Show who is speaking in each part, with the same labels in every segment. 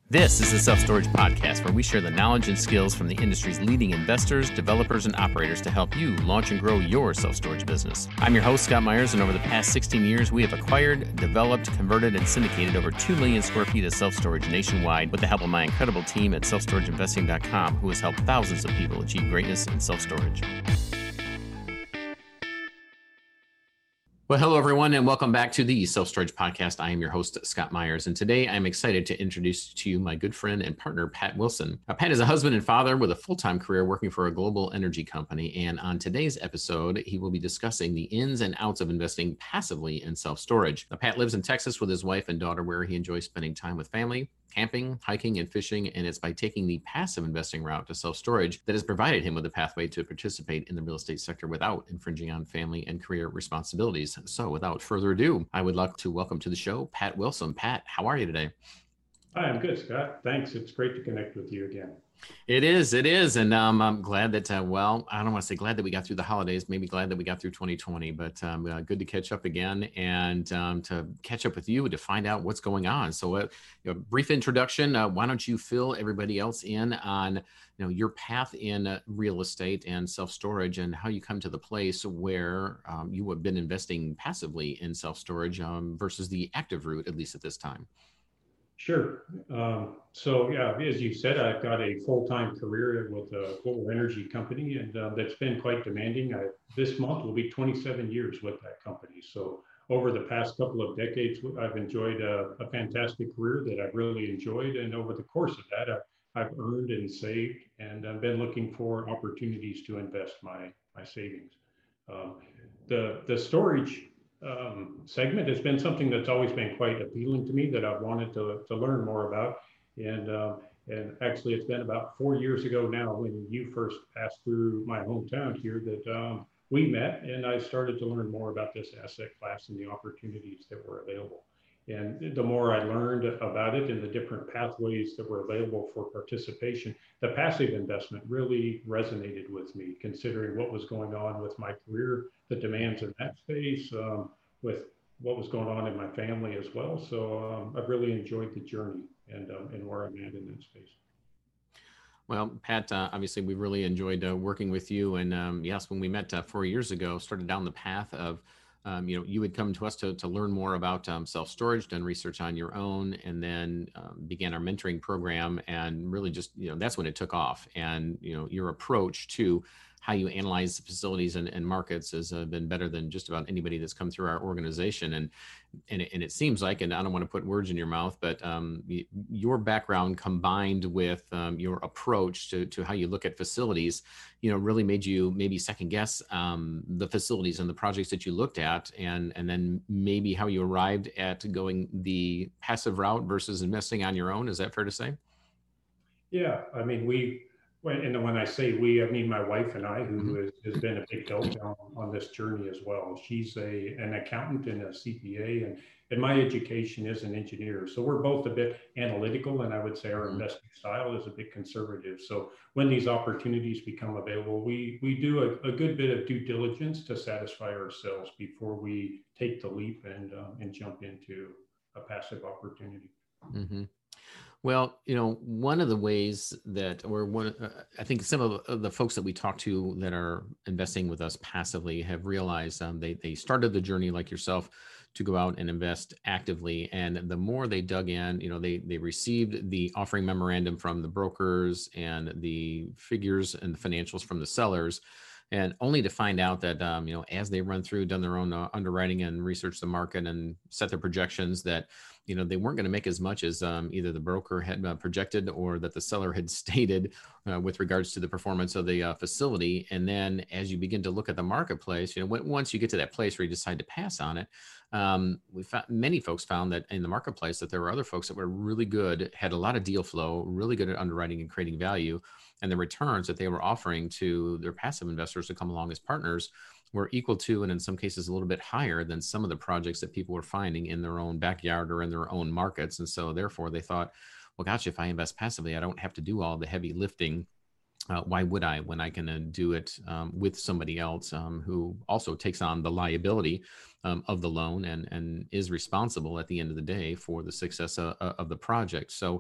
Speaker 1: This is the Self Storage Podcast, where we share the knowledge and skills from the industry's leading investors, developers, and operators to help you launch and grow your self-storage business. I'm your host, Scott Myers, and over the past 16 years, we have acquired, developed, converted, and syndicated over 2 million square feet of self-storage nationwide with the help of my incredible team at selfstorageinvesting.com, who has helped thousands of people achieve greatness in self-storage. Well, hello, everyone, and welcome back to the Self Storage Podcast. I am your host, Scott Myers, and today I'm excited to introduce to you my good friend and partner, Pat Wilson. Pat is a husband and father with a full-time career working for a global energy company, and on today's episode, he will be discussing the ins and outs of investing passively in self-storage. Pat lives in Texas with his wife and daughter, where he enjoys spending time with family, camping, hiking, and fishing, and it's by taking the passive investing route to self-storage that has provided him with a pathway to participate in the real estate sector without infringing on family and career responsibilities. So without further ado, I would like to welcome to the show, Pat Wilson. Pat, how are you today?
Speaker 2: Hi, I'm good, Scott. Thanks. It's great to connect with you again.
Speaker 1: It is. And I'm glad that, I don't want to say glad that we got through the holidays, maybe glad that we got through 2020, but good to catch up again and to catch up with you to find out what's going on. So brief introduction, why don't you fill everybody else in on your path in real estate and self-storage and how you come to the place where you have been investing passively in self-storage versus the active route, at least at this time.
Speaker 2: Sure. So as you said, I've got a full-time career with a global energy company, and that's been quite demanding. This month will be 27 years with that company. So over the past couple of decades, I've enjoyed a fantastic career that I've really enjoyed. And over the course of that, I've earned and saved, and I've been looking for opportunities to invest my savings. The storage segment has been something that's always been quite appealing to me that I've wanted to learn more about. And actually, it's been about 4 years ago now when you first passed through my hometown here that we met, and I started to learn more about this asset class and the opportunities that were available. And the more I learned about it and the different pathways that were available for participation, the passive investment really resonated with me, considering what was going on with my career, the demands in that space, with what was going on in my family as well. So I've really enjoyed the journey and where I'm at in that space.
Speaker 1: Well, Pat, obviously, we really enjoyed working with you. And yes, when we met 4 years ago, started down the path of you would come to us to learn more about self-storage, done research on your own, and then began our mentoring program. And really just, that's when it took off. And, your approach to how you analyze the facilities and markets has been better than just about anybody that's come through our organization. And it seems like, and I don't want to put words in your mouth, but your background combined with your approach to how you look at facilities, really made you maybe second guess the facilities and the projects that you looked at, and then maybe how you arrived at going the passive route versus investing on your own. Is that fair to say?
Speaker 2: Yeah, I mean, when I say we, I mean my wife and I, who has been a big help on this journey as well. She's an accountant and a CPA, and my education is an engineer. So we're both a bit analytical, and I would say our investing style is a bit conservative. So when these opportunities become available, we do a good bit of due diligence to satisfy ourselves before we take the leap and jump into a passive opportunity.
Speaker 1: Mm-hmm. Well, one of the ways that, I think some of the folks that we talk to that are investing with us passively have realized they started the journey like yourself to go out and invest actively. And the more they dug in, they received the offering memorandum from the brokers and the figures and the financials from the sellers. And only to find out that, as they run through, done their own underwriting and research the market and set their projections, that, they weren't going to make as much as either the broker had projected or that the seller had stated with regards to the performance of the facility. And then as you begin to look at the marketplace, once you get to that place where you decide to pass on it, many folks found that in the marketplace that there were other folks that were really good, had a lot of deal flow, really good at underwriting and creating value. And the returns that they were offering to their passive investors to come along as partners were equal to, and in some cases a little bit higher than some of the projects that people were finding in their own backyard or in their own markets. And so therefore they thought, well, gosh, if I invest passively, I don't have to do all the heavy lifting. Why would I, when I can do it with somebody else who also takes on the liability of the loan and is responsible at the end of the day for the success of the project. So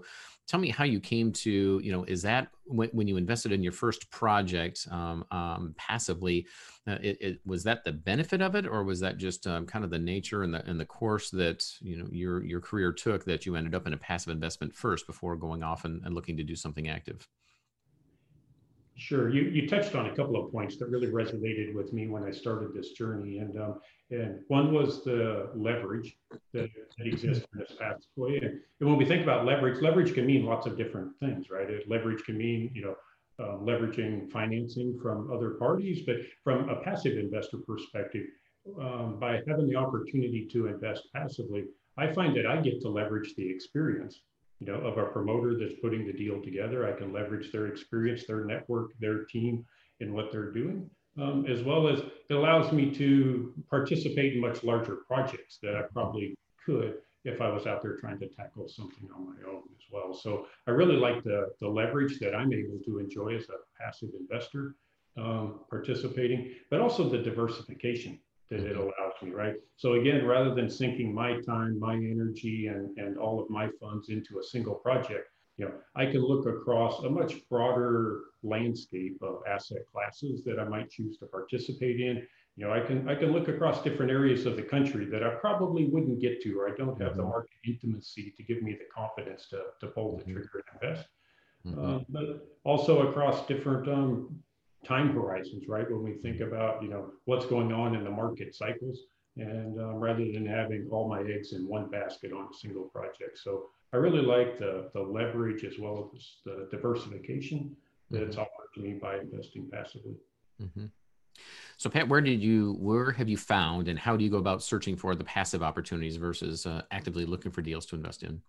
Speaker 1: tell me how you came to, is that when you invested in your first project passively, was that the benefit of it, or was that just kind of the nature and the course that, your career took, that you ended up in a passive investment first before going off and looking to do something active?
Speaker 2: Sure. You touched on a couple of points that really resonated with me when I started this journey. And one was the leverage that exists in this pathway. And when we think about leverage, leverage can mean lots of different things, right? Leverage can mean, leveraging financing from other parties, but from a passive investor perspective, by having the opportunity to invest passively, I find that I get to leverage the experience, of a promoter that's putting the deal together. I can leverage their experience, their network, their team, and what they're doing, as well as it allows me to participate in much larger projects that I probably could if I was out there trying to tackle something on my own as well. So I really like the leverage that I'm able to enjoy as a passive investor, participating, but also the diversification that it allows me, right? So again, rather than sinking my time, my energy, and all of my funds into a single project, I can look across a much broader landscape of asset classes that I might choose to participate in. I can look across different areas of the country that I probably wouldn't get to, or I don't have the market intimacy to give me the confidence to pull the trigger and invest. But also across different time horizons, right? When we think about, what's going on in the market cycles, and rather than having all my eggs in one basket on a single project. So I really like the leverage as well as the diversification that's offered to me by investing passively.
Speaker 1: Mm-hmm. So Pat, where have you found, and how do you go about searching for the passive opportunities versus actively looking for deals to invest in?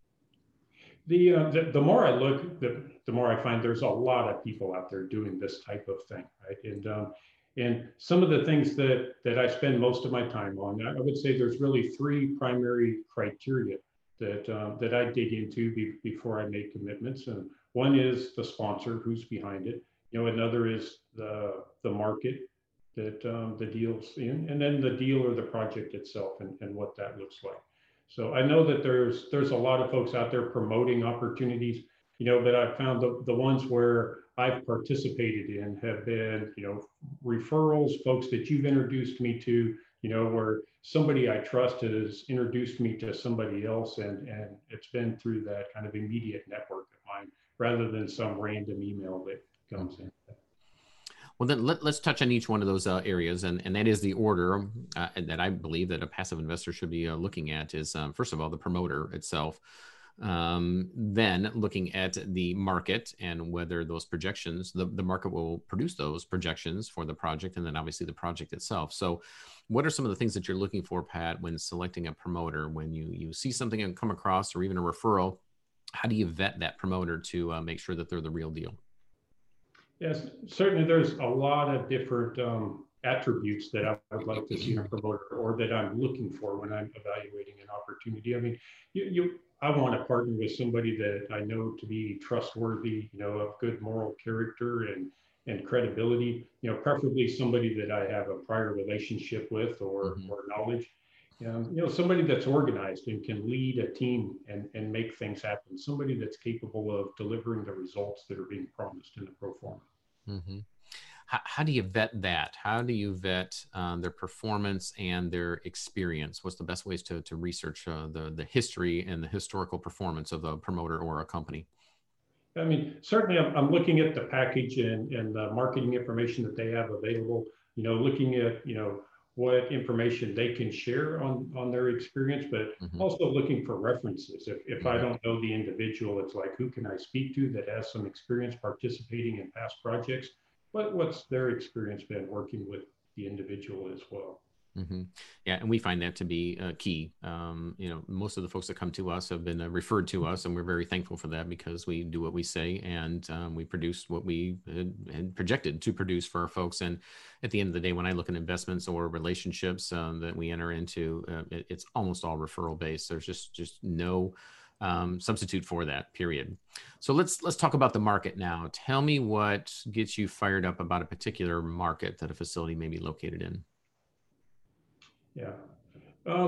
Speaker 2: The more I look, the more I find there's a lot of people out there doing this type of thing, right? And some of the things that I spend most of my time on, I would say there's really three primary criteria that I dig into before I make commitments. And one is the sponsor, who's behind it. Another is the market that the deal's in, and then the deal or the project itself, and what that looks like. So I know that there's a lot of folks out there promoting opportunities, but I've found the ones where I've participated in have been, referrals, folks that you've introduced me to, where somebody I trust has introduced me to somebody else, and it's been through that kind of immediate network of mine, rather than some random email that comes in.
Speaker 1: Well, then let's touch on each one of those areas, and that is the order that I believe that a passive investor should be looking at is, first of all, the promoter itself, then looking at the market and whether those projections, the market will produce those projections for the project, and then obviously the project itself. So what are some of the things that you're looking for, Pat, when selecting a promoter? When you see something and come across, or even a referral, how do you vet that promoter to make sure that they're the real deal?
Speaker 2: Yes, certainly there's a lot of different attributes that I would like to see in a promoter, or that I'm looking for when I'm evaluating an opportunity. I mean, I want to partner with somebody that I know to be trustworthy, of good moral character and credibility, preferably somebody that I have a prior relationship with, or knowledge. Somebody that's organized and can lead a team and make things happen. Somebody that's capable of delivering the results that are being promised in the pro forma.
Speaker 1: Mm-hmm. How do you vet that? How do you vet their performance and their experience? What's the best ways to research the history and the historical performance of a promoter or a company?
Speaker 2: I mean, certainly I'm looking at the package and the marketing information that they have available, looking at, what information they can share on their experience, but also looking for references. If I don't know the individual, it's like, who can I speak to that has some experience participating in past projects? What's their experience been working with the individual as well?
Speaker 1: Yeah, and we find that to be key. Most of the folks that come to us have been referred to us, and we're very thankful for that, because we do what we say, and we produce what we had projected to produce for our folks. And at the end of the day, when I look at investments or relationships that we enter into, it's almost all referral based. There's just no substitute for that, period. So let's talk about the market now. Tell me what gets you fired up about a particular market that a facility may be located in.
Speaker 2: Yeah.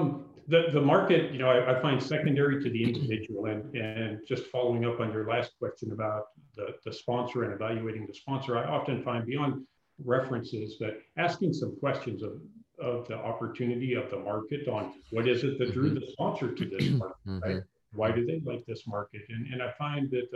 Speaker 2: the market, I find secondary to the individual, and just following up on your last question about the sponsor and evaluating the sponsor, I often find beyond references that asking some questions of the opportunity of the market on what is it that drew the sponsor to this market, right? Why do they like this market? And I find that,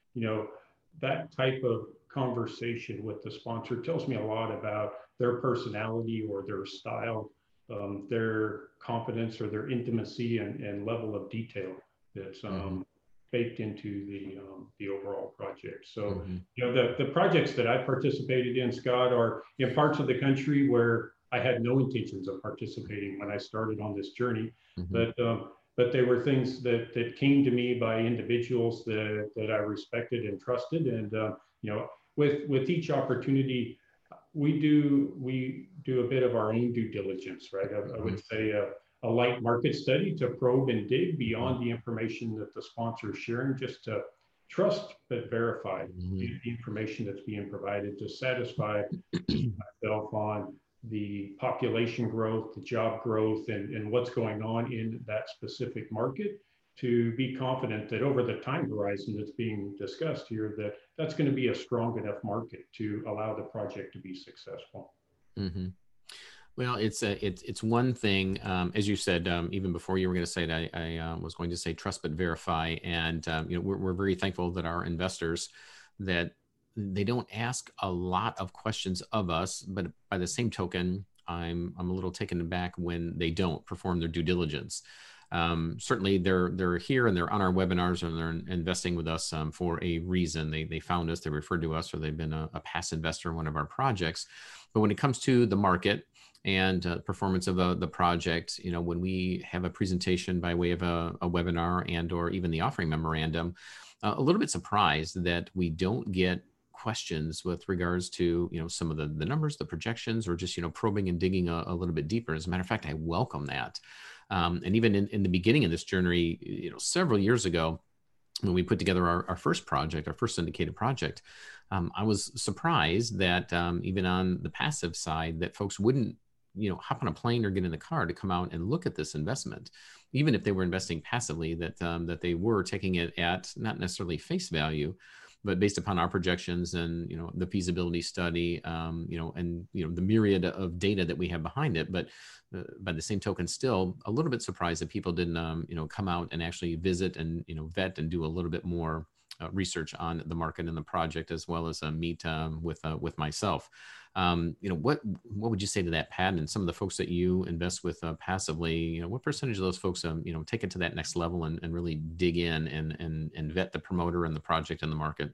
Speaker 2: that type of conversation with the sponsor tells me a lot about their personality or their style, their confidence or their intimacy and level of detail that's baked into the overall project. So, the projects that I participated in, Scott, are in parts of the country where I had no intentions of participating when I started on this journey, but they were things that came to me by individuals that I respected and trusted, and with each opportunity, we do a bit of our own due diligence, right? I would say a light market study to probe and dig beyond the information that the sponsor is sharing, just to trust but verify the information that's being provided, to satisfy myself on the population growth, the job growth, and what's going on in that specific market, to be confident that over the time horizon that's being discussed here, that's going to be a strong enough market to allow the project to be successful.
Speaker 1: Well, it's one thing, as you said, even before you were going to say it, I was going to say trust but verify, and we're very thankful that our investors, that they don't ask a lot of questions of us, but by the same token, I'm a little taken aback when they don't perform their due diligence. Certainly they're here and they're on our webinars and they're investing with us for a reason. They found us, they referred to us, or they've been a past investor in one of our projects. But when it comes to the market and performance of the project, when we have a presentation by way of a webinar and or even the offering memorandum, a little bit surprised that we don't get questions with regards to some of the numbers, the projections, or just probing and digging a little bit deeper. As a matter of fact, I welcome that. And even in the beginning of this journey, several years ago, when we put together our first project, our first syndicated project, I was surprised that even on the passive side, that folks wouldn't hop on a plane or get in the car to come out and look at this investment, even if they were investing passively, that they were taking it at not necessarily face value, but based upon our projections and the feasibility study, and the myriad of data that we have behind it. But by the same token, still a little bit surprised that people didn't come out and actually visit and vet and do a little bit more research on the market and the project, as well as meet with myself. What would you say to that, Pat, and some of the folks that you invest with passively? What percentage of those folks take it to that next level and really dig in and vet the promoter and the project and the market?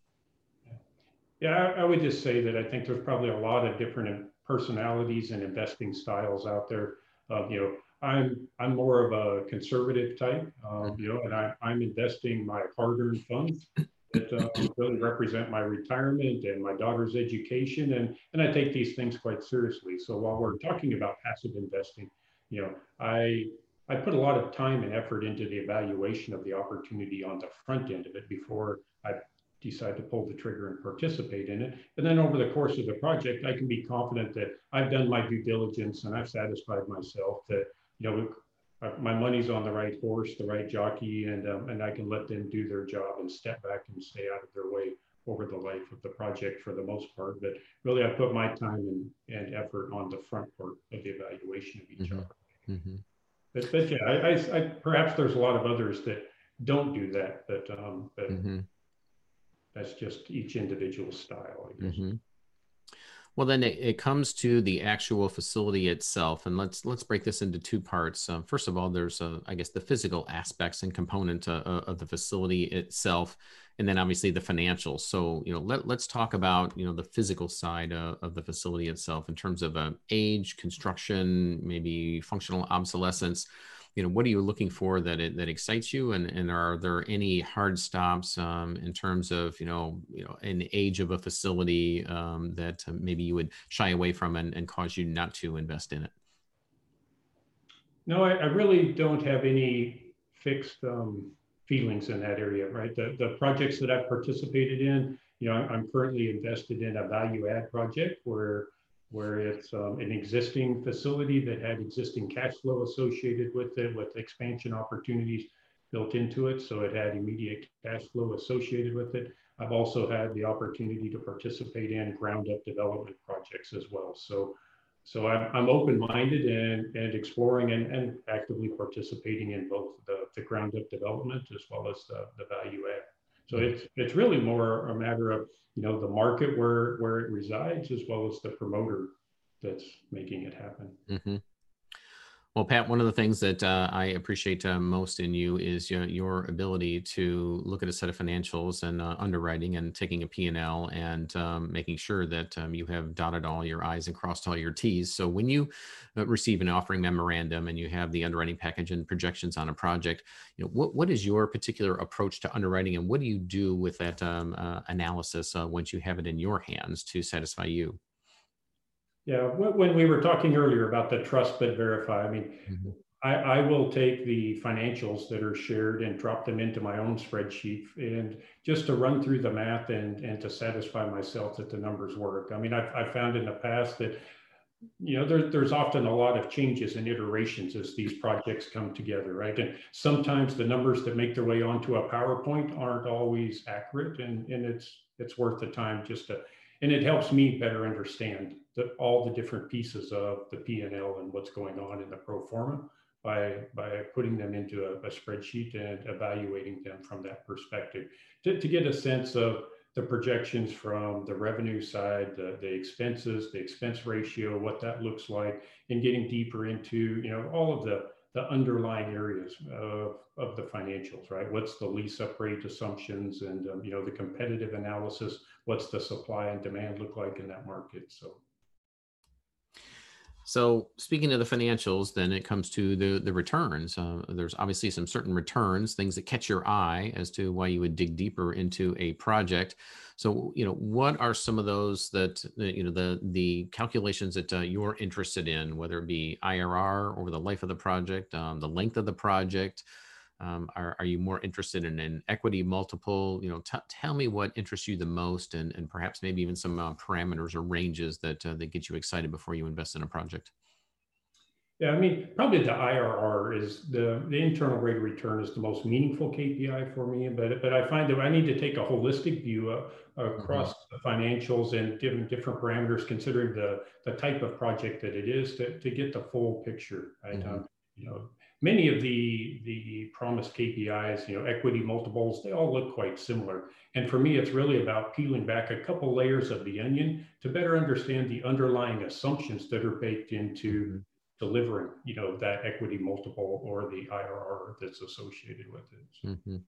Speaker 2: Yeah, I would just say that I think there's probably a lot of different personalities and investing styles out there. I'm more of a conservative type, and I'm investing my hard-earned funds that really represent my retirement and my daughter's education, and I take these things quite seriously. So while we're talking about passive investing, I put a lot of time and effort into the evaluation of the opportunity on the front end of it before I decide to pull the trigger and participate in it. And then over the course of the project, I can be confident that I've done my due diligence and I've satisfied myself that my money's on the right horse, the right jockey, and I can let them do their job and step back and stay out of their way over the life of the project for the most part. But really, I put my time and effort on the front part of the evaluation of each opportunity. But yeah, I perhaps there's a lot of others that don't do that, but that's just each individual style, I guess.
Speaker 1: Well, then it comes to the actual facility itself, and let's break this into two parts. First of all, there's I guess the physical aspects and component of the facility itself, and then obviously the financials. So let's talk about the physical side of the facility itself in terms of age, construction, maybe functional obsolescence. What are you looking for that excites you, and are there any hard stops in terms of an age of a facility that maybe you would shy away from and cause you not to invest in it?
Speaker 2: No, I really don't have any fixed feelings in that area, right? The projects that I've participated in, I'm currently invested in a value add project where where it's an existing facility that had existing cash flow associated with it, with expansion opportunities built into it. So it had immediate cash flow associated with it. I've also had the opportunity to participate in ground up development projects as well. So I'm open-minded and exploring and actively participating in both the ground up development as well as the value add. So it's really more a matter of, the market where it resides, as well as the promoter that's making it happen.
Speaker 1: Mm-hmm. Well, Pat, one of the things that I appreciate most in you is your ability to look at a set of financials and underwriting and taking a P&L and making sure that you have dotted all your I's and crossed all your T's. So when you receive an offering memorandum and you have the underwriting package and projections on a project, what is your particular approach to underwriting, and what do you do with that analysis once you have it in your hands to satisfy you?
Speaker 2: Yeah, when we were talking earlier about the trust but verify, I mean,
Speaker 1: Mm-hmm.
Speaker 2: I will take the financials that are shared and drop them into my own spreadsheet, and just to run through the math and to satisfy myself that the numbers work. I mean, I've found in the past that, there's often a lot of changes and iterations as these projects come together, right? And sometimes the numbers that make their way onto a PowerPoint aren't always accurate, and it's worth the time just to, and it helps me better understand all the different pieces of the P&L and what's going on in the pro forma by putting them into a spreadsheet and evaluating them from that perspective to get a sense of the projections from the revenue side, the expenses, the expense ratio, what that looks like, and getting deeper into, all of the underlying areas of the financials, right? What's the lease up rate assumptions and, the competitive analysis, what's the supply and demand look like in that market?
Speaker 1: So speaking of the financials, then it comes to the returns. There's obviously some certain returns, things that catch your eye as to why you would dig deeper into a project. So, what are some of those that, the calculations that you're interested in, whether it be IRR over the life of the project, the length of the project? Are you more interested in an equity multiple? Tell me what interests you the most, and perhaps maybe even some parameters or ranges that get you excited before you invest in a project.
Speaker 2: Yeah, I mean, probably the IRR is the internal rate of return is the most meaningful KPI for me. But I find that I need to take a holistic view across the financials and different parameters, considering the type of project that it is to get the full picture. Right? Many of the promised KPIs, equity multiples, they all look quite similar. And for me, it's really about peeling back a couple layers of the onion to better understand the underlying assumptions that are baked into delivering, that equity multiple or the IRR that's associated with it.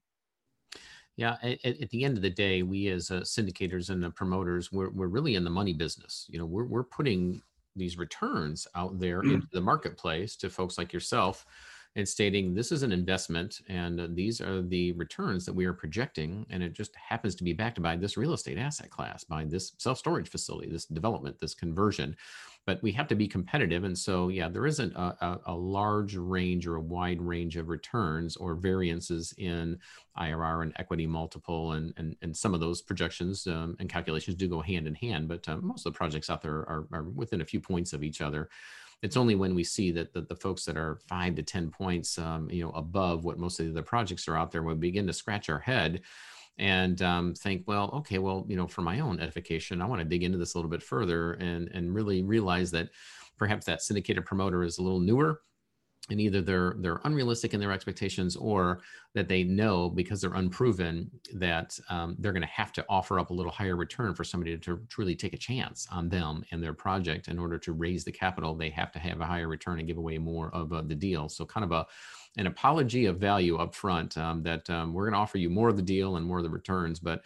Speaker 1: Yeah, at the end of the day, we as syndicators and the promoters, we're really in the money business. We're putting these returns out there into the marketplace to folks like yourself and stating this is an investment and these are the returns that we are projecting. And it just happens to be backed by this real estate asset class, by this self-storage facility, this development, this conversion. But we have to be competitive. And so, yeah, there isn't a large range or a wide range of returns or variances in IRR and equity multiple. And some of those projections and calculations do go hand in hand. But most of the projects out there are within a few points of each other. It's only when we see that the folks that are 5 to 10 points, above what most of the other projects are out there, we begin to scratch our head and think, well, okay, well, for my own edification, I want to dig into this a little bit further and really realize that perhaps that syndicated promoter is a little newer, and either they're unrealistic in their expectations, or that they know because they're unproven that they're going to have to offer up a little higher return for somebody to truly take a chance on them and their project. In order to raise the capital, they have to have a higher return and give away more of the deal. So kind of an apology of value up front, that we're going to offer you more of the deal and more of the returns, but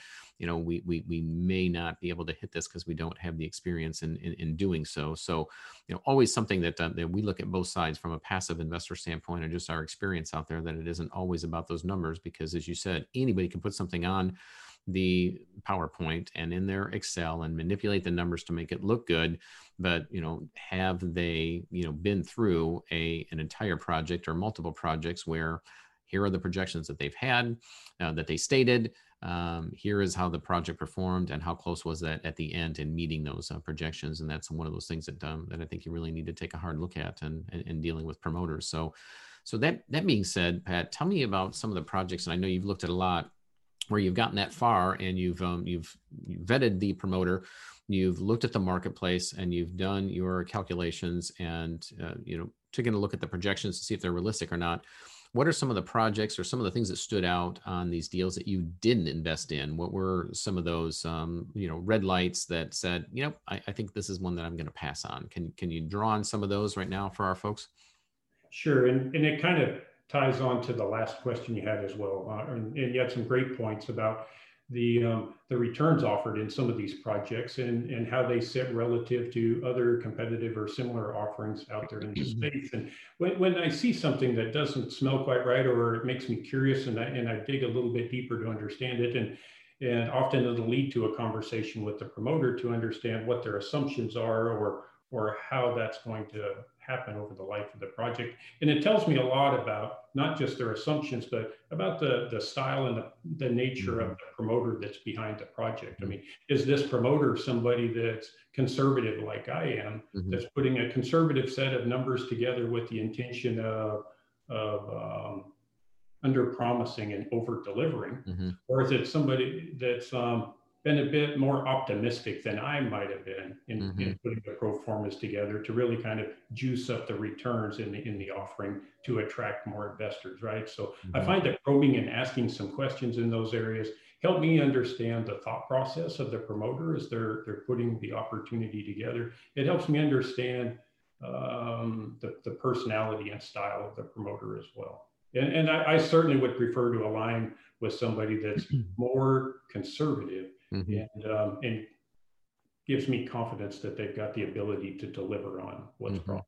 Speaker 1: we may not be able to hit this because we don't have the experience in doing so. So, always something that we look at both sides from a passive investor standpoint and just our experience out there, that it isn't always about those numbers, because as you said, anybody can put something on the PowerPoint and in their Excel and manipulate the numbers to make it look good. But, have they, been through an entire project or multiple projects where here are the projections that they've had, that they stated, Here is how the project performed and how close was that at the end in meeting those projections. And that's one of those things that I think you really need to take a hard look at and dealing with promoters. So that being said, Pat, tell me about some of the projects. And I know you've looked at a lot where you've gotten that far and you've vetted the promoter, you've looked at the marketplace, and you've done your calculations and taken a look at the projections to see if they're realistic or not. What are some of the projects or some of the things that stood out on these deals that you didn't invest in? What were some of those red lights that said, I think this is one that I'm going to pass on? Can you draw on some of those right now for our folks?
Speaker 2: Sure, and it kind of ties on to the last question you had as well, and you had some great points about the returns offered in some of these projects and how they sit relative to other competitive or similar offerings out there in the space. And when I see something that doesn't smell quite right, or it makes me curious, and I dig a little bit deeper to understand it, and often it'll lead to a conversation with the promoter to understand what their assumptions are, or how that's going to happen over the life of the project. And it tells me a lot about not just their assumptions, but about the style and the nature of the promoter that's behind the project. I mean, is this promoter somebody that's conservative like I am, that's putting a conservative set of numbers together with the intention of under promising and over delivering? Or is it somebody that's been a bit more optimistic than I might have been in putting the pro formas together to really kind of juice up the returns in the offering to attract more investors, right? So I find that probing and asking some questions in those areas help me understand the thought process of the promoter as they're putting the opportunity together. It helps me understand the personality and style of the promoter as well. And I certainly would prefer to align with somebody that's more conservative and gives me confidence that they've got the ability to deliver on what's promised.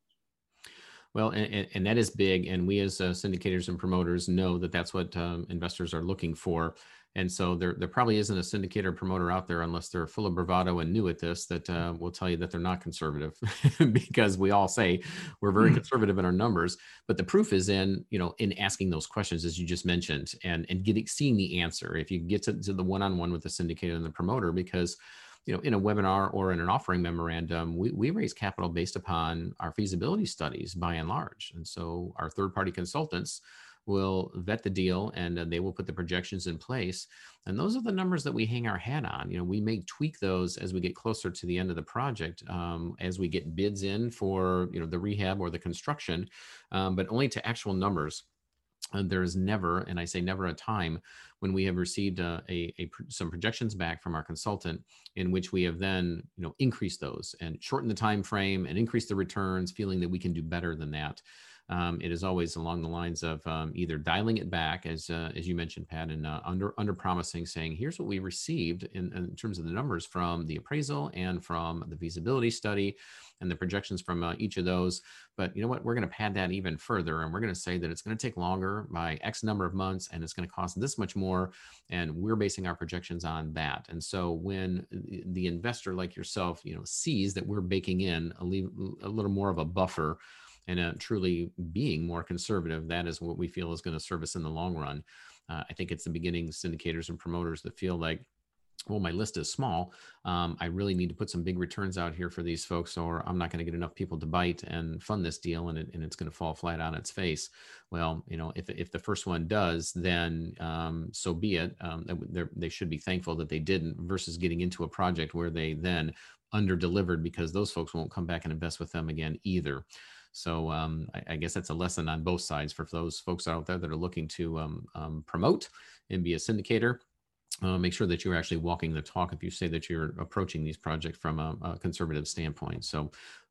Speaker 1: Well, and that is big. And we as syndicators and promoters know that that's what investors are looking for. And so there probably isn't a syndicator promoter out there, unless they're full of bravado and new at this, that will tell you that they're not conservative, because we all say we're very conservative in our numbers. But the proof is in asking those questions, as you just mentioned, and seeing the answer. If you get to the one-on-one with the syndicator and the promoter, because in a webinar or in an offering memorandum, we raise capital based upon our feasibility studies by and large. And so our third-party consultants will vet the deal, and they will put the projections in place. And those are the numbers that we hang our hat on. We may tweak those as we get closer to the end of the project, as we get bids in for the rehab or the construction, but only to actual numbers. There is never, and I say never, a time when we have received some projections back from our consultant in which we have then increased those and shortened the time frame and increased the returns, feeling that we can do better than that. It is always along the lines of either dialing it back, as you mentioned, Pat, and under promising, saying, here's what we received in terms of the numbers from the appraisal and from the feasibility study and the projections from each of those. But you know what? We're going to pad that even further, and we're going to say that it's going to take longer by X number of months, and it's going to cost this much more, and we're basing our projections on that. And so when the investor like yourself, sees that we're baking in a little more of a buffer and truly being more conservative, that is what we feel is going to serve us in the long run. I think it's the beginning syndicators and promoters that feel like, well, my list is small. I really need to put some big returns out here for these folks, or I'm not going to get enough people to bite and fund this deal, and it's going to fall flat on its face. Well, if the first one does, then so be it. They should be thankful that they didn't, versus getting into a project where they then under-delivered, because those folks won't come back and invest with them again either. So I guess that's a lesson on both sides for those folks out there that are looking to promote and be a syndicator. Make sure that you're actually walking the talk if you say that you're approaching these projects from a conservative standpoint. So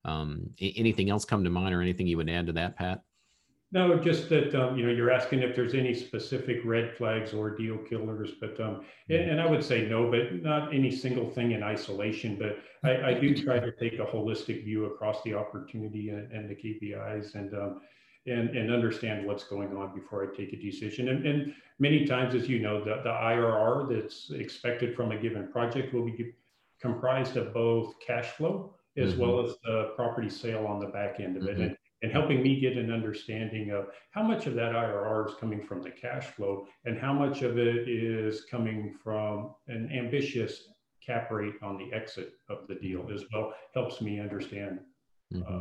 Speaker 1: anything else come to mind, or anything you would add to that, Pat?
Speaker 2: No, just that, you're asking if there's any specific red flags or deal killers, but, and I would say no, but not any single thing in isolation, but I do try to take a holistic view across the opportunity and the KPIs and understand what's going on before I take a decision. And many times, as you know, the IRR that's expected from a given project will be comprised of both cash flow as well as the property sale on the back end of it. and helping me get an understanding of how much of that IRR is coming from the cash flow and how much of it is coming from an ambitious cap rate on the exit of the deal as well, helps me understand
Speaker 1: Mm-hmm.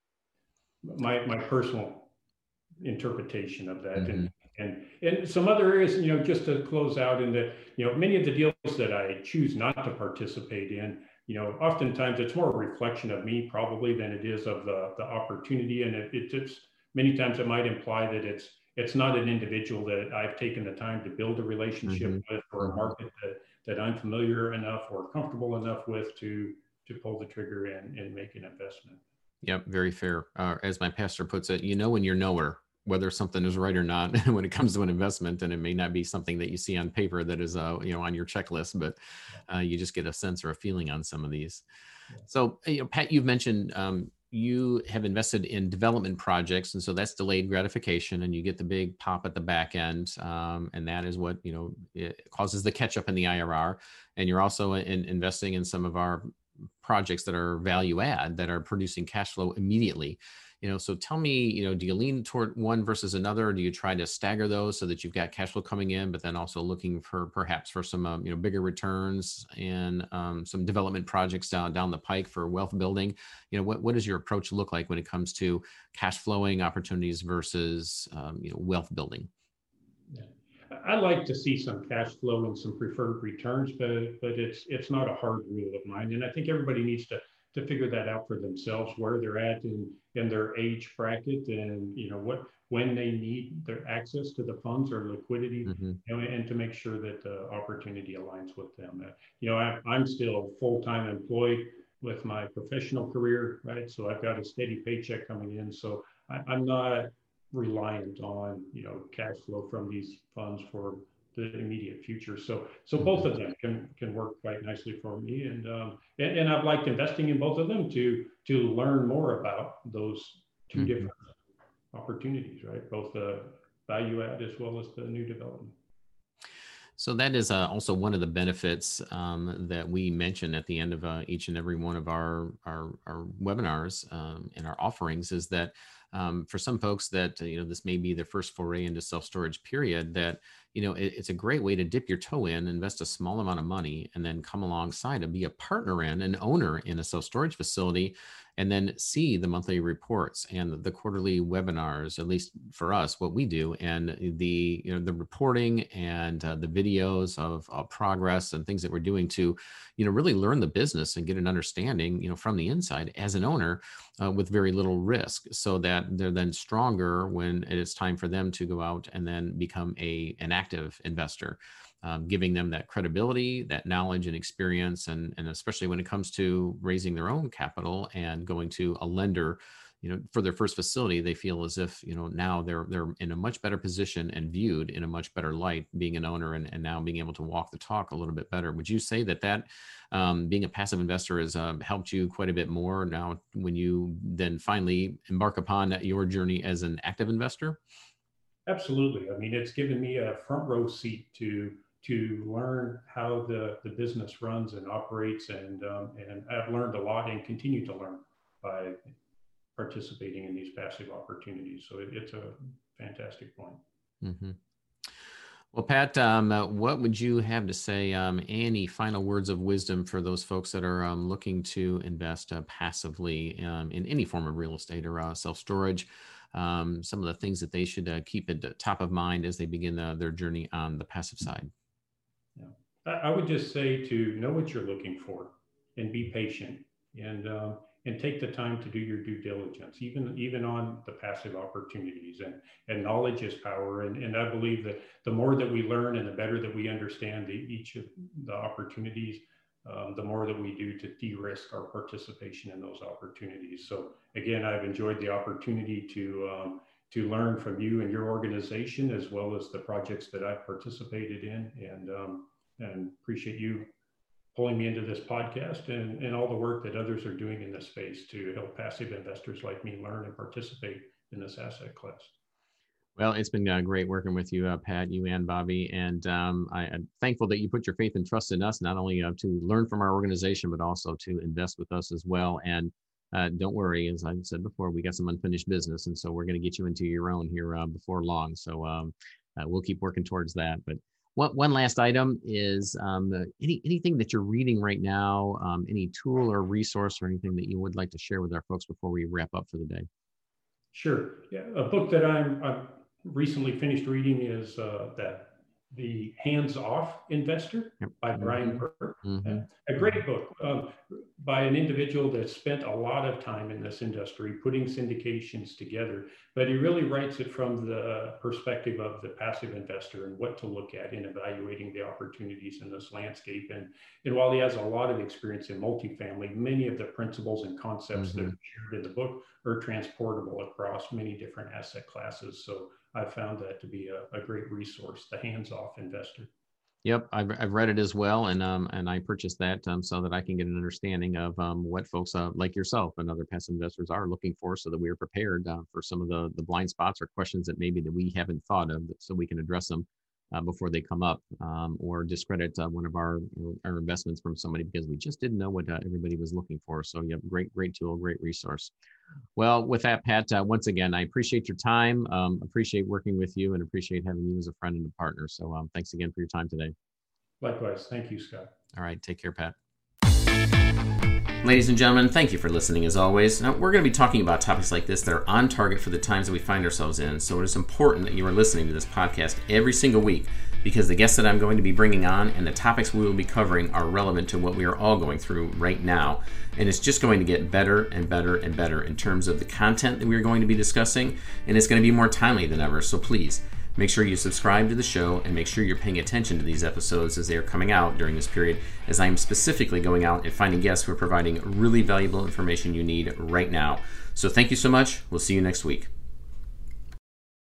Speaker 2: my personal interpretation of that.
Speaker 1: Mm-hmm.
Speaker 2: And some other areas, just to close out, in that, many of the deals that I choose not to participate in, oftentimes it's more a reflection of me probably than it is of the opportunity. And it's many times it might imply that it's not an individual that I've taken the time to build a relationship
Speaker 1: Mm-hmm.
Speaker 2: with, or a market that I'm familiar enough or comfortable enough with to pull the trigger and make an investment.
Speaker 1: Yep, very fair. As my pastor puts it, when you're nowhere, whether something is right or not when it comes to an investment, and it may not be something that you see on paper that is, on your checklist, but you just get a sense or a feeling on some of these.
Speaker 2: Yeah.
Speaker 1: So, Pat, you've mentioned you have invested in development projects, and so that's delayed gratification, and you get the big pop at the back end, and that is what it causes the catch up in the IRR. And you're also investing in some of our projects that are value add, that are producing cash flow immediately. So tell me, do you lean toward one versus another, or do you try to stagger those so that you've got cash flow coming in, but then also looking for perhaps for some bigger returns and some development projects down the pike for wealth building? What does your approach look like when it comes to cash flowing opportunities versus wealth building?
Speaker 2: Yeah. I like to see some cash flow and some preferred returns, but it's not a hard rule of mine. And I think everybody needs to figure that out for themselves, where they're at in their age bracket, and when they need their access to the funds or liquidity,
Speaker 1: Mm-hmm.
Speaker 2: and to make sure that the opportunity aligns with them. I'm still full-time employed with my professional career, right? So I've got a steady paycheck coming in. So I'm not reliant on cash flow from these funds for the immediate future. So both of them can work quite nicely for me, and I've liked investing in both of them to learn more about those two
Speaker 1: Mm-hmm.
Speaker 2: different opportunities, right? Both the value add as well as the new development.
Speaker 1: So that is also one of the benefits that we mention at the end of each and every one of our webinars and our offerings, is that for some folks that this may be their first foray into self-storage period, that it's a great way to dip your toe in, invest a small amount of money, and then come alongside and be a partner in, an owner in a self-storage facility, and then see the monthly reports and the quarterly webinars, at least for us, what we do, and the reporting and the videos of progress and things that we're doing to really learn the business and get an understanding from the inside as an owner with very little risk, so that they're then stronger when it is time for them to go out and then become an active investor. Giving them that credibility, that knowledge and experience, and especially when it comes to raising their own capital and going to a lender, for their first facility, they feel as if now they're in a much better position and viewed in a much better light, being an owner, and now being able to walk the talk a little bit better. Would you say that being a passive investor has helped you quite a bit more now when you then finally embark upon your journey as an active investor?
Speaker 2: Absolutely. I mean, it's given me a front row seat to learn how the business runs and operates, and I've learned a lot and continue to learn by participating in these passive opportunities. So it's a fantastic point.
Speaker 1: Mm-hmm. Well, Pat, what would you have to say? Any final words of wisdom for those folks that are looking to invest passively in any form of real estate or self-storage? Some of the things that they should keep at top of mind as they begin their journey on the passive side.
Speaker 2: Yeah, I would just say to know what you're looking for and be patient, and take the time to do your due diligence, even on the passive opportunities. And knowledge is power. And I believe that the more that we learn and the better that we understand each of the opportunities, the more that we do to de-risk our participation in those opportunities. So again, I've enjoyed the opportunity to learn from you and your organization, as well as the projects that I've participated in, and appreciate you pulling me into this podcast and all the work that others are doing in this space to help passive investors like me learn and participate in this asset class.
Speaker 1: Well, it's been great working with you, Pat, you and Bobby, and I'm thankful that you put your faith and trust in us, not only to learn from our organization, but also to invest with us as well. And don't worry. As I said before, we got some unfinished business, and so we're going to get you into your own here before long. So we'll keep working towards that. But one last item is anything that you're reading right now, any tool or resource or anything that you would like to share with our folks before we wrap up for the day?
Speaker 2: Sure. Yeah, a book that I've recently finished reading is The Hands-Off Investor by Brian Burke. A great book by an individual that spent a lot of time in this industry putting syndications together, but he really writes it from the perspective of the passive investor and what to look at in evaluating the opportunities in this landscape. And while he has a lot of experience in multifamily, many of the principles and concepts that are shared in the book are transportable across many different asset classes. So I found that to be a great resource, The Hands-Off Investor.
Speaker 1: Yep, I've read it as well, and I purchased that so that I can get an understanding of what folks like yourself and other passive investors are looking for, so that we are prepared for some of the blind spots or questions that maybe that we haven't thought of, so we can address them before they come up, or discredit one of our investments from somebody because we just didn't know what everybody was looking for. So, yeah, great tool, great resource. Well, with that, Pat, once again, I appreciate your time, appreciate working with you, and appreciate having you as a friend and a partner. So thanks again for your time today.
Speaker 2: Likewise. Thank you, Scott.
Speaker 1: All right. Take care, Pat.
Speaker 3: Ladies and gentlemen, thank you for listening as always. Now, we're going to be talking about topics like this that are on target for the times that we find ourselves in. So it is important that you are listening to this podcast every single week, because the guests that I'm going to be bringing on and the topics we will be covering are relevant to what we are all going through right now. And it's just going to get better and better and better in terms of the content that we're going to be discussing, and it's going to be more timely than ever. So please, make sure you subscribe to the show and make sure you're paying attention to these episodes as they are coming out during this period, as I am specifically going out and finding guests who are providing really valuable information you need right now. So thank you so much. We'll see you next week.